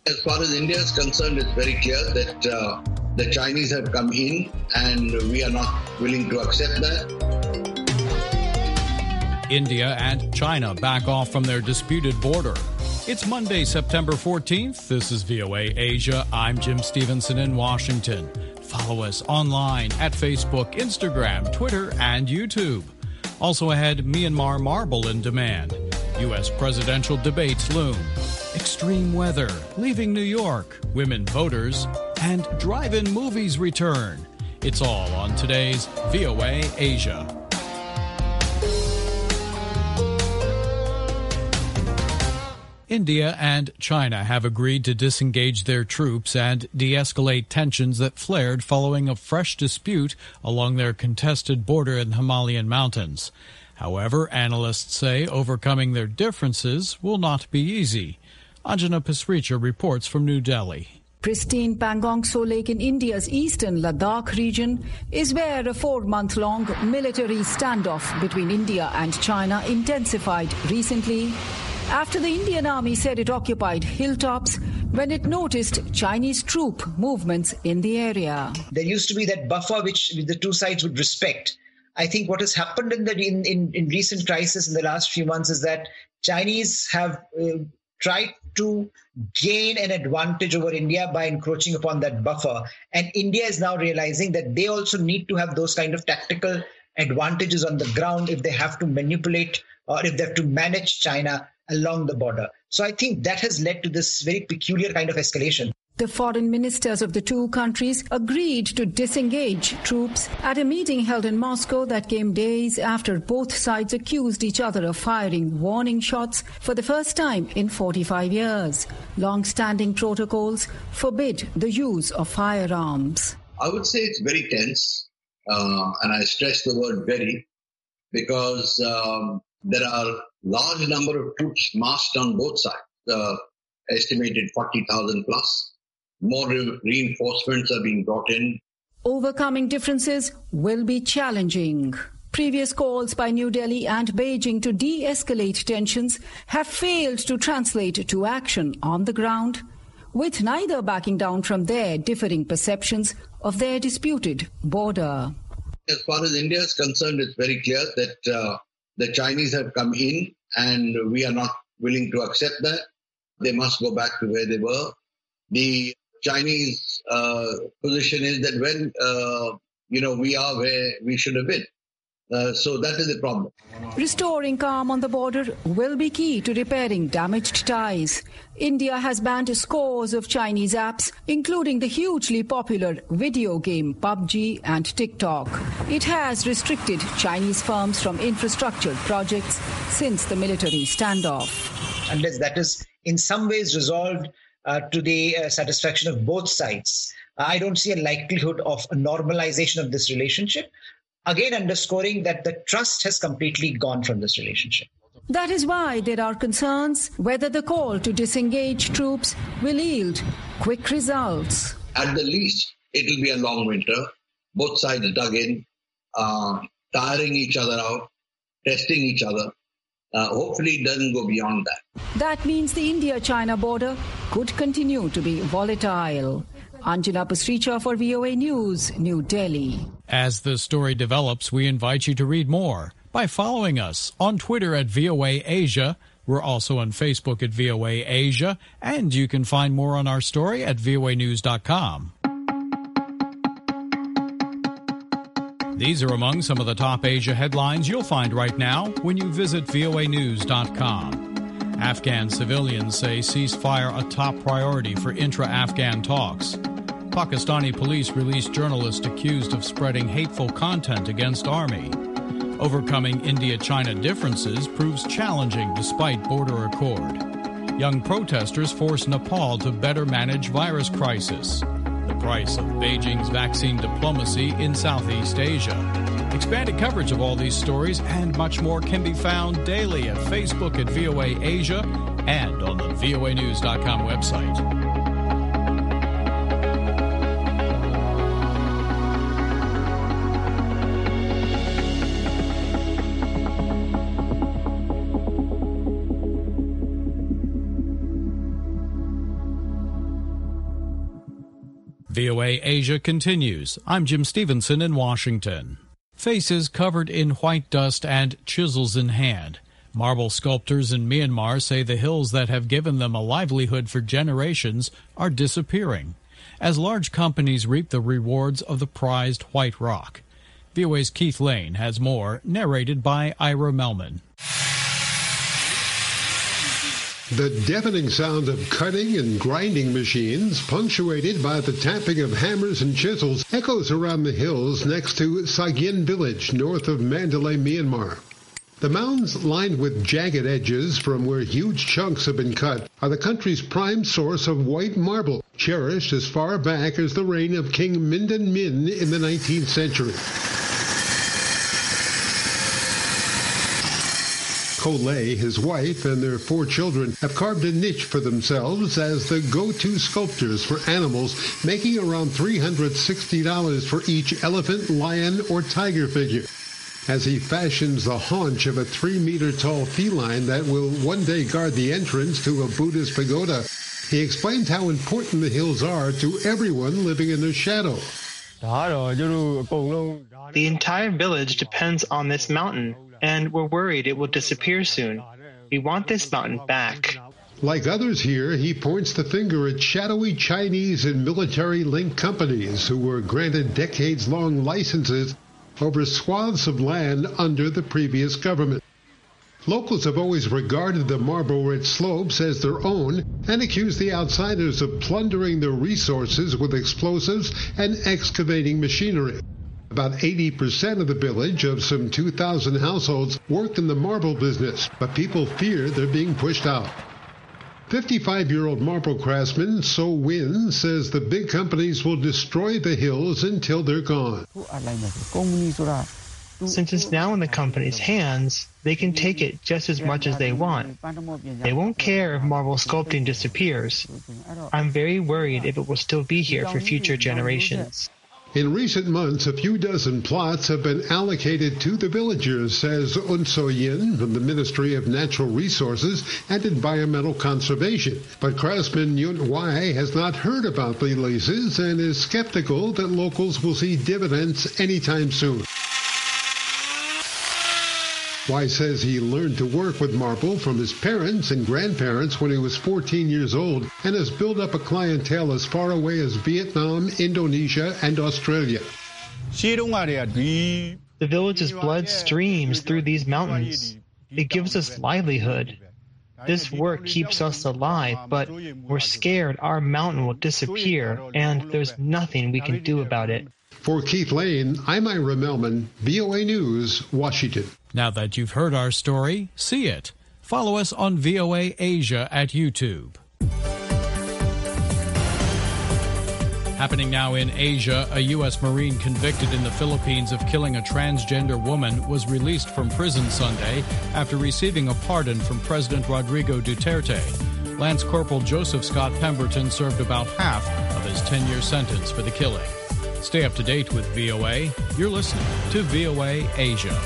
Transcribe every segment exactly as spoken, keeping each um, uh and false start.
As far as India is concerned, it's very clear that uh, the Chinese have come in and we are not willing to accept that. India and China back off from their disputed border. It's Monday, September fourteenth. This is V O A Asia. I'm Jim Stevenson in Washington. Follow us online at Facebook, Instagram, Twitter, and YouTube. Also ahead, Myanmar marble in demand. U S presidential debates loom. Extreme weather, leaving New York, women voters, and drive-in movies return. It's all on today's V O A Asia. India and China have agreed to disengage their troops and de-escalate tensions that flared following a fresh dispute along their contested border in the Himalayan mountains. However, analysts say overcoming their differences will not be easy. Anjana Pasricha reports from New Delhi. Pristine Pangong Tso Lake in India's eastern Ladakh region is where a four-month-long military standoff between India and China intensified recently after the Indian Army said it occupied hilltops when it noticed Chinese troop movements in the area. There used to be that buffer which the two sides would respect. I think what has happened in the in, in, in recent crisis in the last few months is that Chinese have uh, tried to gain an advantage over India by encroaching upon that buffer. And India is now realizing that they also need to have those kind of tactical advantages on the ground if they have to manipulate or if they have to manage China along the border. So I think that has led to this very peculiar kind of escalation. The foreign ministers of the two countries agreed to disengage troops at a meeting held in Moscow that came days after both sides accused each other of firing warning shots for the first time in forty-five years. Long-standing protocols forbid the use of firearms. I would say it's very tense, uh, and I stress the word very, because um, there are large number of troops massed on both sides, uh, estimated forty thousand plus. More re- reinforcements are being brought in. Overcoming differences will be challenging. Previous calls by New Delhi and Beijing to de-escalate tensions have failed to translate to action on the ground, with neither backing down from their differing perceptions of their disputed border. As far as India is concerned, it's very clear that uh, the Chinese have come in and we are not willing to accept that. They must go back to where they were. The Chinese uh, position is that when, uh, you know, we are where we should have been. Uh, so that is the problem. Restoring calm on the border will be key to repairing damaged ties. India has banned scores of Chinese apps, including the hugely popular video game P U B G and TikTok. It has restricted Chinese firms from infrastructure projects since the military standoff. Unless that is in some ways resolved uh, to the uh, satisfaction of both sides, I don't see a likelihood of a normalization of this relationship. Again, underscoring that the trust has completely gone from this relationship. That is why there are concerns whether the call to disengage troops will yield quick results. At the least, it will be a long winter. Both sides dug in, uh, tiring each other out, testing each other. Uh, hopefully it doesn't go beyond that. That means the India-China border could continue to be volatile. Anjana Pasricha for V O A News, New Delhi. As the story develops, we invite you to read more by following us on Twitter at V O A Asia. We're also on Facebook at V O A Asia, and you can find more on our story at V O A news dot com. These are among some of the top Asia headlines you'll find right now when you visit V O A news dot com. Afghan civilians say ceasefire a top priority for intra-Afghan talks. Pakistani police released journalists accused of spreading hateful content against army. Overcoming India-China differences proves challenging despite border accord. Young protesters force Nepal to better manage virus crisis. The price of Beijing's vaccine diplomacy in Southeast Asia. Expanded coverage of all these stories and much more can be found daily at Facebook at V O A Asia and on the V O A news dot com website. V O A Asia continues. I'm Jim Stevenson in Washington. Faces covered in white dust and chisels in hand. Marble sculptors in Myanmar say the hills that have given them a livelihood for generations are disappearing as large companies reap the rewards of the prized white rock. V O A's Keith Lane has more, narrated by Ira Melman. The deafening sound of cutting and grinding machines, punctuated by the tapping of hammers and chisels, echoes around the hills next to Sagyen village, north of Mandalay, Myanmar. The mounds, lined with jagged edges from where huge chunks have been cut, are the country's prime source of white marble, cherished as far back as the reign of King Mindon Min in the nineteenth century. Kolay, his wife, and their four children have carved a niche for themselves as the go-to sculptors for animals, making around three hundred sixty dollars for each elephant, lion, or tiger figure. As he fashions the haunch of a three-meter-tall feline that will one day guard the entrance to a Buddhist pagoda, he explains how important the hills are to everyone living in their shadow. The entire village depends on this mountain, and we're worried it will disappear soon. We want this mountain back. Like others here, he points the finger at shadowy Chinese and military-linked companies who were granted decades-long licenses over swaths of land under the previous government. Locals have always regarded the marble-rich slopes as their own and accused the outsiders of plundering their resources with explosives and excavating machinery. About eighty percent of the village, of some two thousand households, worked in the marble business, but people fear they're being pushed out. fifty-five-year-old marble craftsman So Win says the big companies will destroy the hills until they're gone. Since it's now in the company's hands, they can take it just as much as they want. They won't care if marble sculpting disappears. I'm very worried if it will still be here for future generations. In recent months, a few dozen plots have been allocated to the villagers, says Un So Yin from the Ministry of Natural Resources and Environmental Conservation. But craftsman Yun Wai has not heard about the leases and is skeptical that locals will see dividends anytime soon. Wai says he learned to work with marble from his parents and grandparents when he was fourteen years old and has built up a clientele as far away as Vietnam, Indonesia, and Australia. The village's blood streams through these mountains. It gives us livelihood. This work keeps us alive, but we're scared our mountain will disappear, and there's nothing we can do about it. For Keith Lane, I'm Ira Melman, V O A News, Washington. Now that you've heard our story, see it. Follow us on V O A Asia at YouTube. Happening now in Asia, a U S Marine convicted in the Philippines of killing a transgender woman was released from prison Sunday after receiving a pardon from President Rodrigo Duterte. Lance Corporal Joseph Scott Pemberton served about half of his ten-year sentence for the killing. Stay up to date with V O A. You're listening to V O A Asia.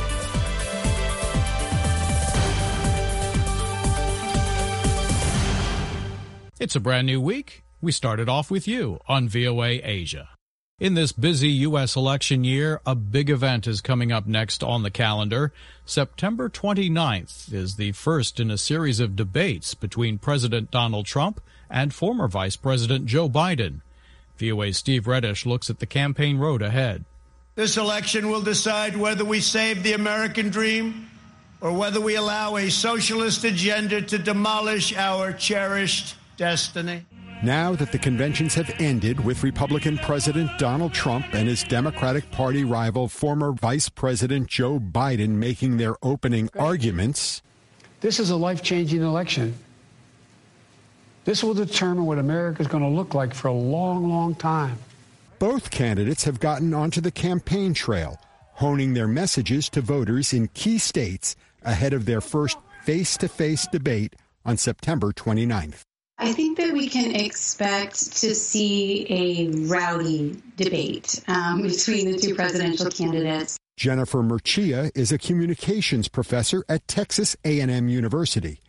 It's a brand new week. We started off with you on V O A Asia. In this busy U S election year, a big event is coming up next on the calendar. September twenty-ninth is the first in a series of debates between President Donald Trump and former Vice President Joe Biden. V O A's Steve Reddish looks at the campaign road ahead. This election will decide whether we save the American dream or whether we allow a socialist agenda to demolish our cherished destiny. Now that the conventions have ended with Republican President Donald Trump and his Democratic Party rival, former Vice President Joe Biden, making their opening arguments. This is a life-changing election. This will determine what America is going to look like for a long, long time. Both candidates have gotten onto the campaign trail, honing their messages to voters in key states ahead of their first face-to-face debate on September twenty-ninth. I think that we can expect to see a rowdy debate um, between the two presidential candidates. Jennifer Murcia is a communications professor at Texas A and M University.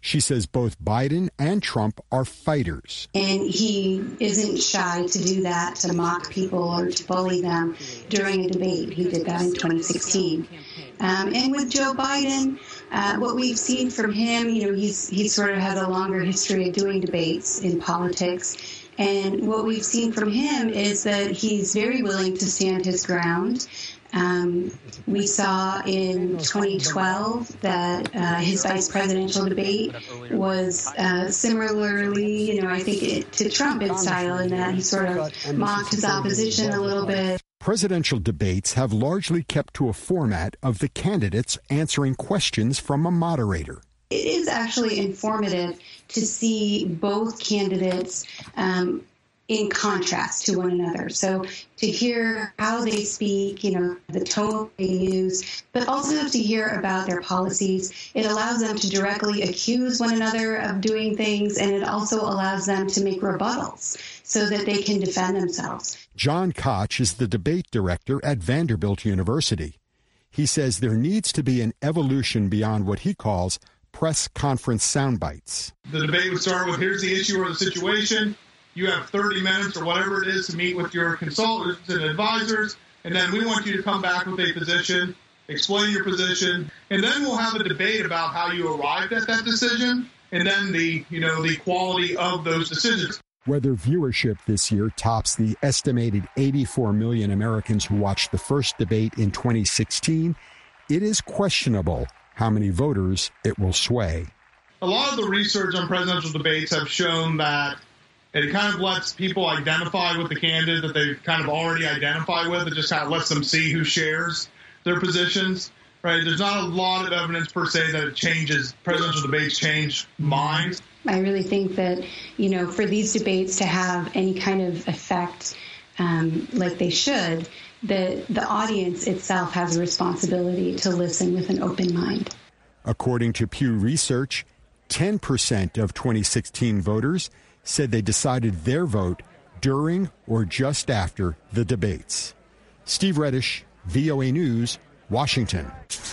She says both Biden and Trump are fighters. And he isn't shy to do that, to mock people or to bully them during a debate. He did that in twenty sixteen. Um, and with Joe Biden, uh, what we've seen from him, you know, he's he sort of has a longer history of doing debates in politics. And what we've seen from him is that he's very willing to stand his ground. Um, we saw in twenty twelve that uh, his vice presidential debate was uh, similarly, you know, I think it, to Trump in style, in that he sort of mocked his opposition a little bit. Presidential debates have largely kept to a format of the candidates answering questions from a moderator. It is actually informative to see both candidates um, in contrast to one another. So to hear how they speak, you know, the tone they use, but also to hear about their policies. It allows them to directly accuse one another of doing things, and it also allows them to make rebuttals so that they can defend themselves. John Koch is the debate director at Vanderbilt University. He says there needs to be an evolution beyond what he calls press conference sound bites. The debate would start with, here's the issue or the situation. You have thirty minutes or whatever it is to meet with your consultants and advisors, and then we want you to come back with a position, explain your position, and then we'll have a debate about how you arrived at that decision, and then the, you know, the quality of those decisions. Whether viewership this year tops the estimated eighty-four million Americans who watched the first debate in twenty sixteen, it is questionable how many voters it will sway. A lot of the research on presidential debates have shown that it kind of lets people identify with the candidate that they kind of already identify with. It just kind of lets them see who shares their positions, right? There's not a lot of evidence per se that it changes, presidential debates change minds. I really think that, you know, for these debates to have any kind of effect um, like they should, that the audience itself has a responsibility to listen with an open mind. According to Pew Research, ten percent of twenty sixteen voters said they decided their vote during or just after the debates. Steve Reddish, V O A News, Washington.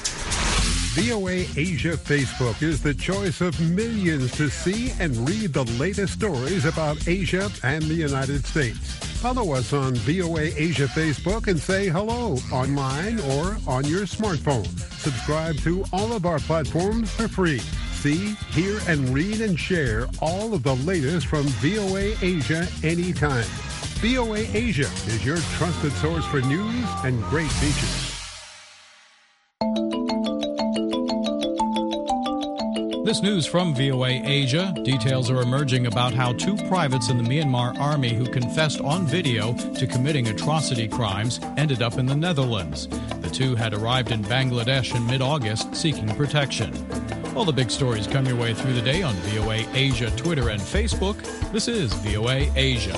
V O A Asia Facebook is the choice of millions to see and read the latest stories about Asia and the United States. Follow us on V O A Asia Facebook and say hello online or on your smartphone. Subscribe to all of our platforms for free. See, hear, and read and share all of the latest from V O A Asia anytime. V O A Asia is your trusted source for news and great features. This news from V O A Asia. Details are emerging about how two privates in the Myanmar army who confessed on video to committing atrocity crimes ended up in the Netherlands. The two had arrived in Bangladesh in mid-August seeking protection. All the big stories come your way through the day on V O A Asia, Twitter, and Facebook. This is V O A Asia.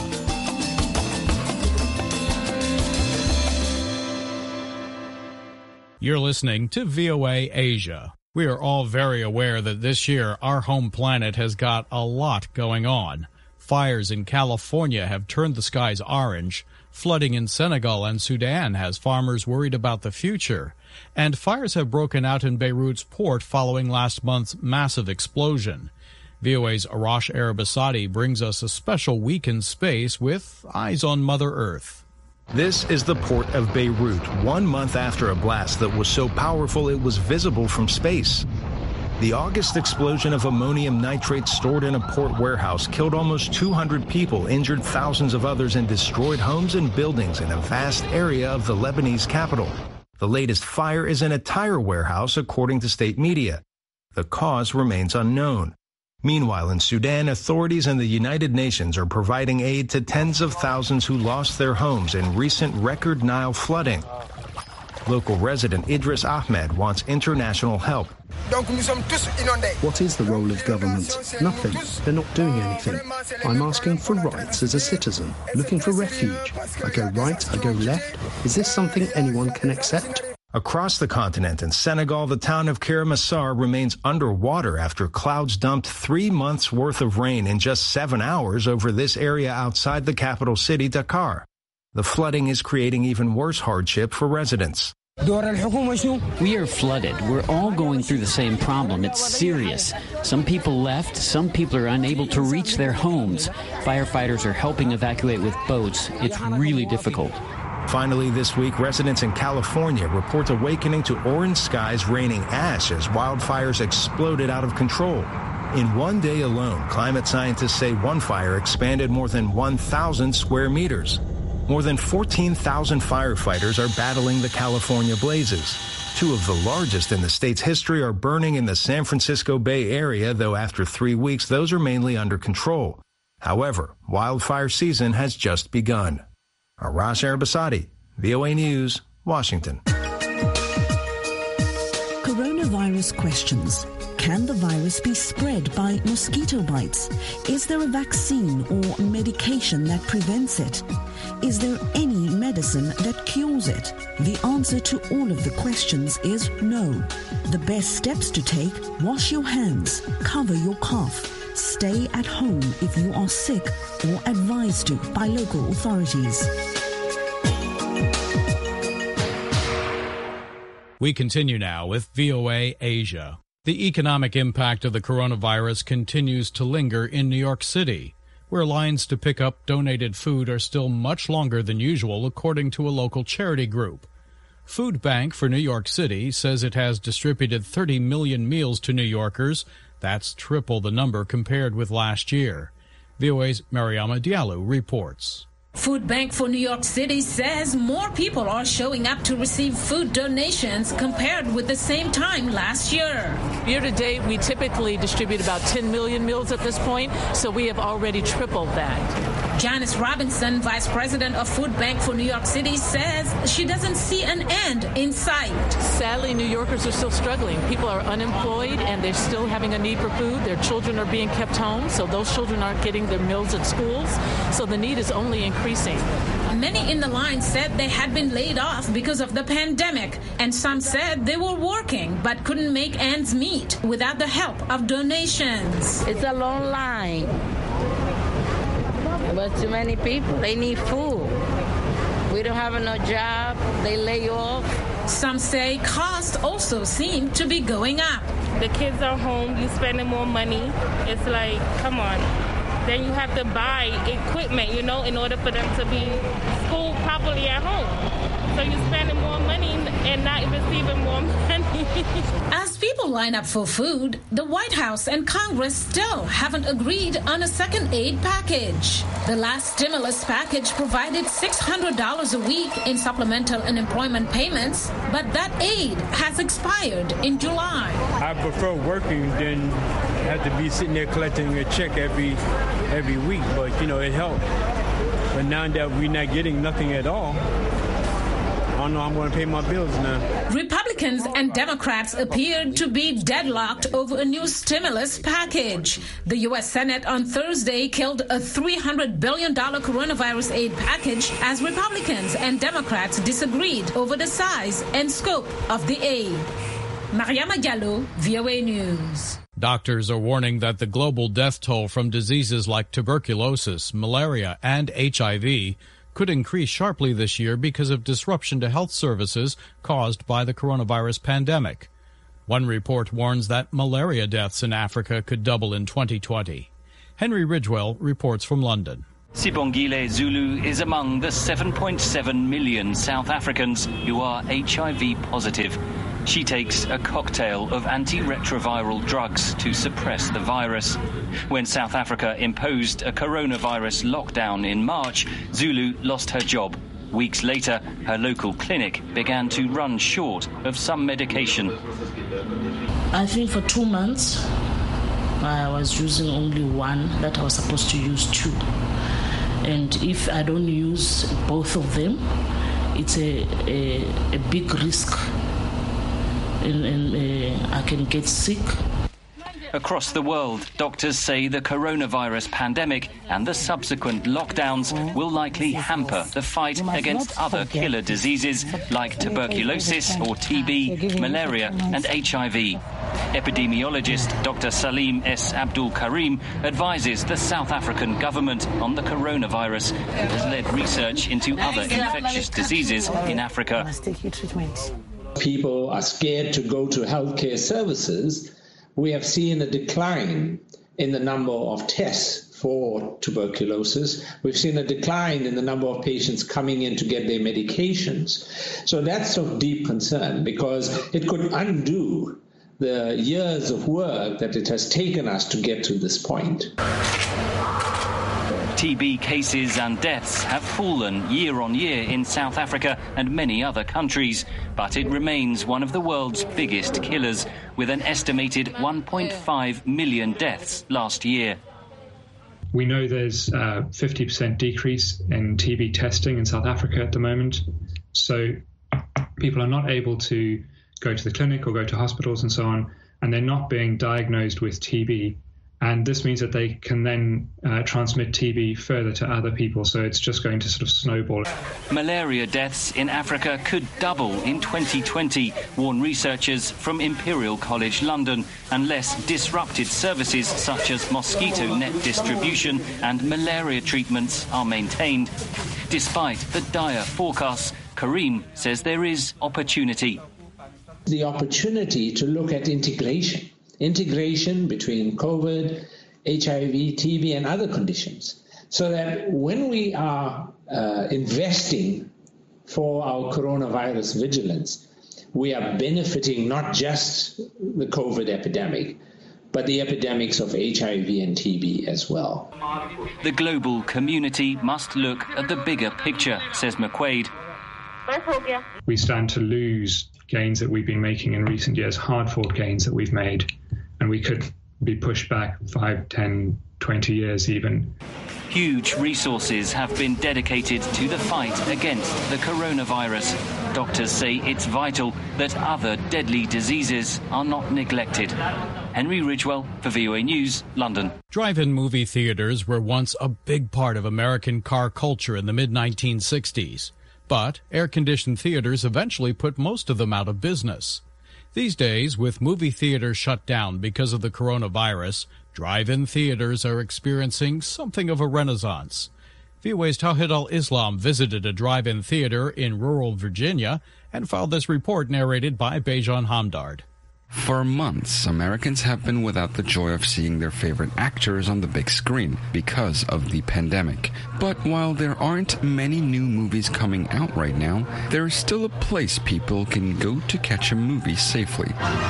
You're listening to V O A Asia. We are all very aware that this year our home planet has got a lot going on. Fires in California have turned the skies orange. Flooding in Senegal and Sudan has farmers worried about the future. And fires have broken out in Beirut's port following last month's massive explosion. V O A's Arash Arabasadi brings us a special week in space with Eyes on Mother Earth. This is the port of Beirut, one month after a blast that was so powerful it was visible from space. The August explosion of ammonium nitrate stored in a port warehouse killed almost two hundred people, injured thousands of others, and destroyed homes and buildings in a vast area of the Lebanese capital. The latest fire is in a tire warehouse, according to state media. The cause remains unknown. Meanwhile, in Sudan, authorities and the United Nations are providing aid to tens of thousands who lost their homes in recent record Nile flooding. Local resident Idris Ahmed wants international help. What is the role of government? Nothing. They're not doing anything. I'm asking for rights as a citizen, looking for refuge. I go right, I go left. Is this something anyone can accept? Across the continent in Senegal, the town of Kermassar remains underwater after clouds dumped three months' worth of rain in just seven hours over this area outside the capital city, Dakar. The flooding is creating even worse hardship for residents. We are flooded. We're all going through the same problem. It's serious. Some people left. Some people are unable to reach their homes. Firefighters are helping evacuate with boats. It's really difficult. Finally, this week, residents in California report awakening to orange skies raining ash as wildfires exploded out of control. In one day alone, climate scientists say one fire expanded more than one thousand square meters. More than fourteen thousand firefighters are battling the California blazes. Two of the largest in the state's history are burning in the San Francisco Bay Area, though after three weeks, those are mainly under control. However, wildfire season has just begun. Arash Arabasadi, V O A News, Washington. Coronavirus questions. Can the virus be spread by mosquito bites? Is there a vaccine or medication that prevents it? Is there any medicine that cures it? The answer to all of the questions is no. The best steps to take: wash your hands, cover your cough, stay at home if you are sick or advised to by local authorities. We continue now with V O A Asia. The economic impact of the coronavirus continues to linger in New York City, where lines to pick up donated food are still much longer than usual, according to a local charity group. Food Bank for New York City says it has distributed thirty million meals to New Yorkers. That's triple the number compared with last year. V O A's Mariama Diallo reports. Food Bank for New York City says more people are showing up to receive food donations compared with the same time last year. Year to date, we typically distribute about ten million meals at this point, so we have already tripled that. Janice Robinson, Vice President of Food Bank for New York City, says she doesn't see an end in sight. Sadly, New Yorkers are still struggling. People are unemployed and they're still having a need for food. Their children are being kept home, so those children aren't getting their meals at schools. So the need is only increasing. Many in the line said they had been laid off because of the pandemic, and some said they were working but couldn't make ends meet without the help of donations. It's a long line, but too many people, they need food. We don't have no job, they lay off. Some say costs also seem to be going up. The kids are home, you spending more money. It's like, come on. Then you have to buy equipment, you know, in order for them to be schooled properly at home. So you're spending more money and not receiving more money. As people line up for food, the White House and Congress still haven't agreed on a second aid package. The last stimulus package provided six hundred dollars a week in supplemental unemployment payments, but that aid has expired in July. I prefer working than have to be sitting there collecting a check every every week, but you know, it helped. But now that we're not getting nothing at all, I don't know how I'm going to pay my bills now. Republicans and Democrats appeared to be deadlocked over a new stimulus package. The U S Senate on Thursday killed a three hundred billion dollars coronavirus aid package as Republicans and Democrats disagreed over the size and scope of the aid. Mariama Diallo, V O A News. Doctors are warning that the global death toll from diseases like tuberculosis, malaria, and H I V could increase sharply this year because of disruption to health services caused by the coronavirus pandemic. One report warns that malaria deaths in Africa could double in twenty twenty. Henry Ridgewell reports from London. Sibongile Zulu is among the seven point seven million South Africans who are H I V positive. She takes a cocktail of antiretroviral drugs to suppress the virus. When South Africa imposed a coronavirus lockdown in March, Zulu lost her job. Weeks later, her local clinic began to run short of some medication. I think for two months, I was using only one that I was supposed to use two. And if I don't use both of them, it's a, a, a big risk. And, and uh, I can get sick. Across the world, doctors say the coronavirus pandemic and the subsequent lockdowns will likely hamper the fight against other killer diseases like tuberculosis or T B, malaria and H I V. Epidemiologist Doctor Salim S. Abdul Karim advises the South African government on the coronavirus and has led research into other infectious diseases in Africa. People are scared to go to healthcare services. We have seen a decline in the number of tests for tuberculosis. We've seen a decline in the number of patients coming in to get their medications. So that's of deep concern because it could undo the years of work that it has taken us to get to this point. T B cases and deaths have fallen year on year in South Africa and many other countries, but it remains one of the world's biggest killers, with an estimated one point five million deaths last year. We know there's a fifty percent decrease in T B testing in South Africa at the moment, so people are not able to go to the clinic or go to hospitals and so on, and they're not being diagnosed with T B. And this means that they can then uh, transmit T B further to other people, so it's just going to sort of snowball. Malaria deaths in Africa could double in twenty twenty, warn researchers from Imperial College London, unless disrupted services such as mosquito net distribution and malaria treatments are maintained. Despite the dire forecasts, Karim says there is opportunity. The opportunity to look at integration. Integration between COVID, H I V, T B, and other conditions, so that when we are uh, investing for our coronavirus vigilance, we are benefiting not just the COVID epidemic, but the epidemics of H I V and T B as well. The global community must look at the bigger picture, says McQuaid. We stand to lose gains that we've been making in recent years, hard-fought gains that we've made, and we could be pushed back five, ten, twenty years even. Huge resources have been dedicated to the fight against the coronavirus. Doctors say it's vital that other deadly diseases are not neglected. Henry Ridgewell for V O A News, London. Drive-in movie theaters were once a big part of American car culture in the mid nineteen sixties. But air-conditioned theaters eventually put most of them out of business. These days, with movie theaters shut down because of the coronavirus, drive-in theaters are experiencing something of a renaissance. V O A's Tawhid al-Islam visited a drive-in theater in rural Virginia and filed this report narrated by Bejan Hamdard. For months, Americans have been without the joy of seeing their favorite actors on the big screen because of the pandemic. But while there aren't many new movies coming out right now, there is still a place people can go to catch a movie safely.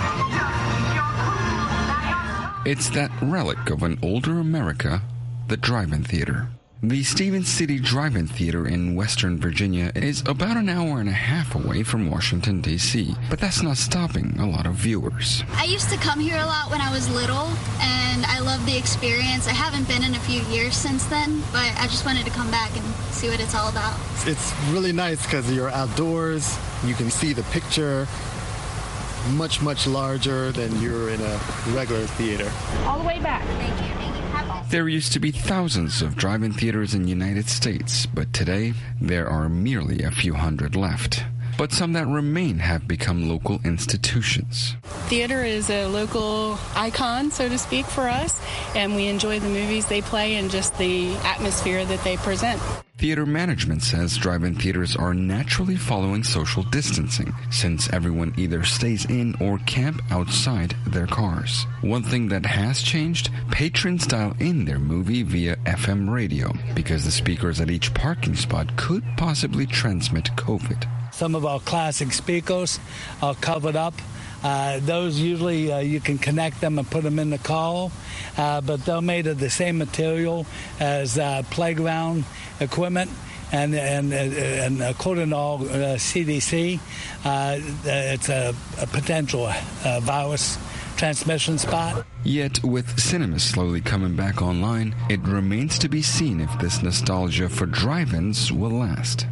It's that relic of an older America, the drive-in theater. The Stevens City Drive-In Theater in Western Virginia is about an hour and a half away from Washington, D C, but that's not stopping a lot of viewers. I used to come here a lot when I was little, and I love the experience. I haven't been in a few years since then, but I just wanted to come back and see what it's all about. It's really nice because you're outdoors, you can see the picture much, much larger than you're in a regular theater. All the way back. Thank you. There used to be thousands of drive-in theaters in the United States, but today there are merely a few hundred left. But some that remain have become local institutions. Theater is a local icon, so to speak, for us, and we enjoy the movies they play and just the atmosphere that they present. Theater management says drive-in theaters are naturally following social distancing, since everyone either stays in or camp outside their cars. One thing that has changed, patrons dial in their movie via F M radio, because the speakers at each parking spot could possibly transmit COVID. Some of our classic speakers are covered up. Uh, those usually uh, you can connect them and put them in the car, uh, but they're made of the same material as uh, playground equipment, and and and according to all uh, C D C, uh, it's a, a potential uh, virus transmission spot. Yet, with cinemas slowly coming back online, it remains to be seen if this nostalgia for drive-ins will last.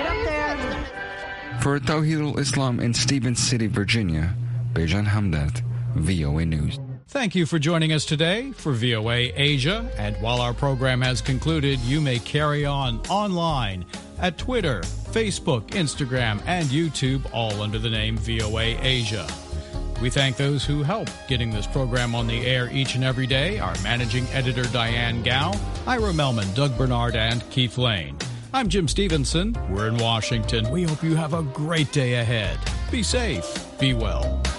For Tawhid al-Islam in Stevens City, Virginia, Bejan Hamdard, V O A News. Thank you for joining us today for V O A Asia. And while our program has concluded, you may carry on online at Twitter, Facebook, Instagram, and YouTube, all under the name V O A Asia. We thank those who help getting this program on the air each and every day, our managing editor Diane Gao, Ira Melman, Doug Bernard, and Keith Lane. I'm Jim Stevenson. We're in Washington. We hope you have a great day ahead. Be safe. Be well.